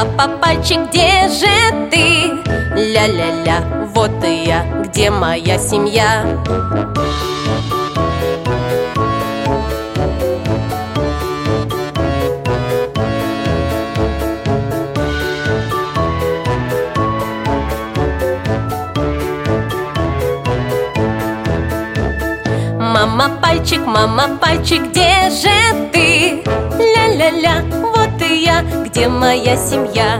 Папа, пальчик, где же ты? Ля-ля-ля, вот и я, где моя семья? Мама, пальчик, где же ты? Ля-ля-ля, вот и я, где моя семья?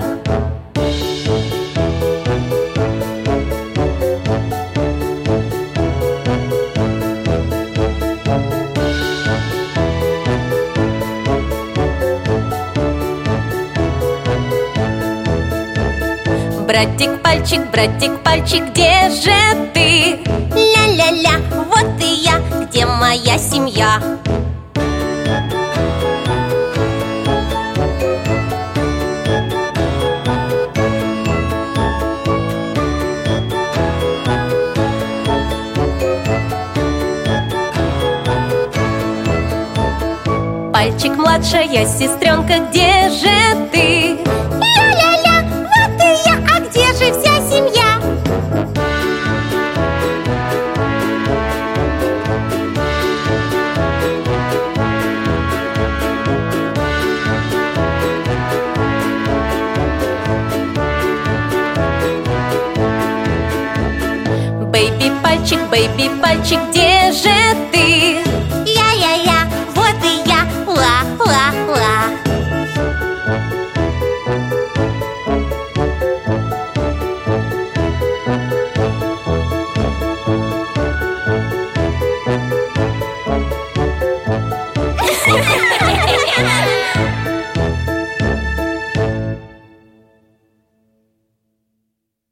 Братик, пальчик, где же ты? Ля-ля-ля, вот и я, где моя семья? Пальчик, младшая сестренка, где же ты? Ля-ля-ля, вот и я, а где же вся семья? Бэйби, пальчик, где же ты?